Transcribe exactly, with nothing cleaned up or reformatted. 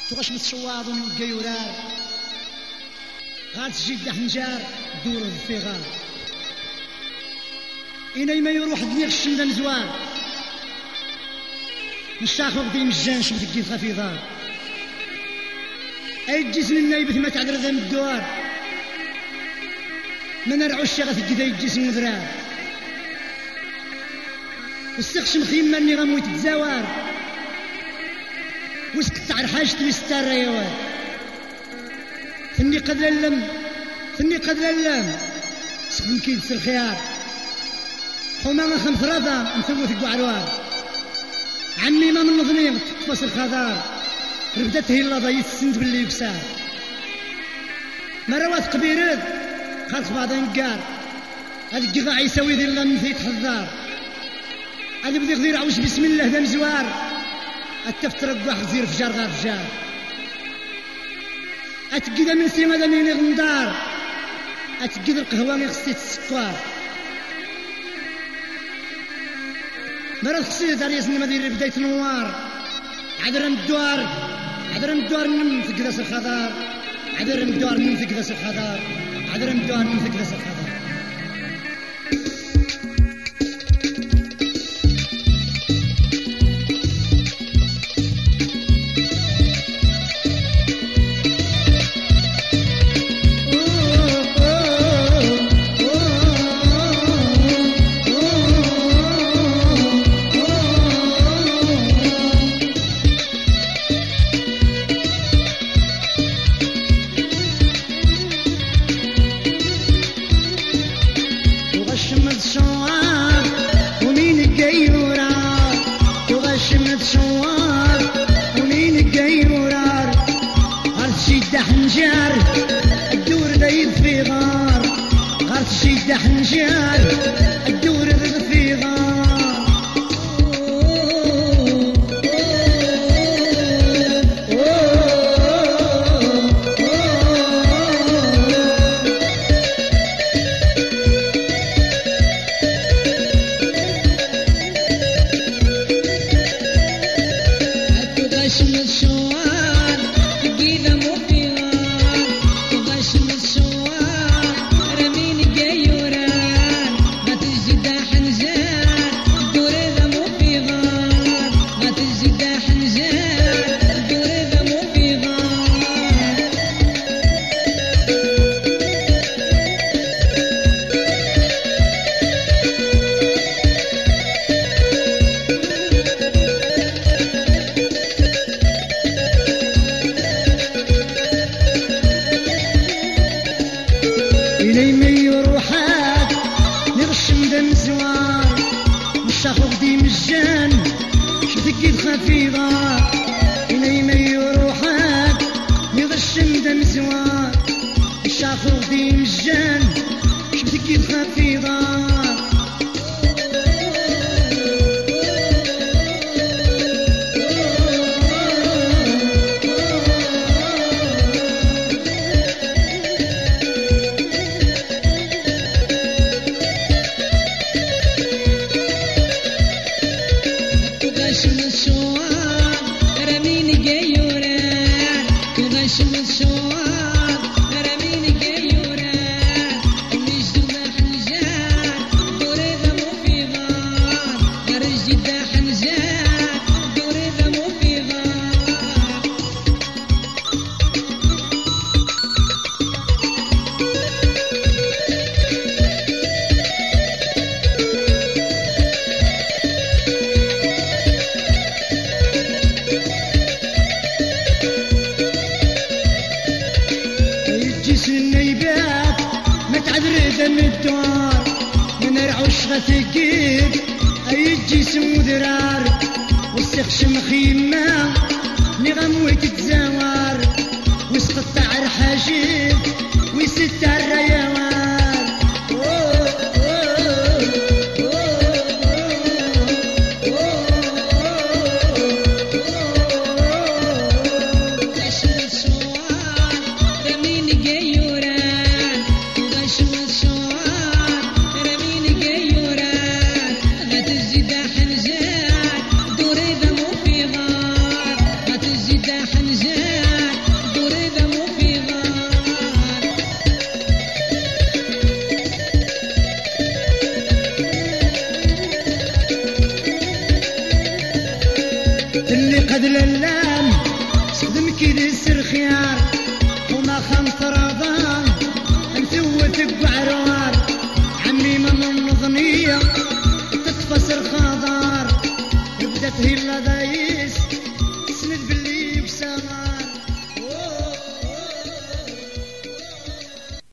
تغش متشواض من القيورار غاد تجيد حنجار دور الفغار إني ما يروح دنيا الشمدة مزوان نشاخ وقدي مجانش متقيد خفيضان أي الجسم النايبث ما تعذر ذنب الدوار من نرعو الشغف كذا الجسم مذرار وستخشم خيمة اني غمويت تزاوار وسقطع رحاجتي ويستار ريوان ثني قد للم ثني قد للم سخدم كيدس الخيار حما ما خمس رضا نثوث القعروار عمي ما من نظنين تقفص الخضار ربدت هي اللضا يتسند باللي يكسار مروات قبيرد خلص بعض نقار هذا القضاع يسوي ذي الله من ثيت حذار هذا بدي غير عوش بسم الله ذا مزوار التفترق واحد زير فجار غار فجار أتقيد من سيما ذا مين غندار أتقيد القهوة من خصيت السكوار مرات خصيت على ياسن مدير بداية نوار عذر الدوار عذر الدوار من ثقدس الخضار عذر الدوار من ثقدس الخضار عذر الدوار من ثقدس الخضار حنجار الدور ذي في غار غارت شيد حنجار الدور ذي في غار إلي مي روحات نغشم دم زوار مشاخ وغدي مجان شفتك خفيضة إلي مي روحات نغشم دم زوار مشاخ وغدي مجان شفتك خفيضة دم الدوار من رعوش غتكيد أي الجسم ودرار وستخشم خيمة نغمويت تزاوار وسقطع رحاجيب ويستر ريوان اللي قد للام سخدم كيد السر خيار وما خمس رضان نفوتك وعروار عمي من النظنية تتفسر خضار بدات هلا دايس سند باللي بسمار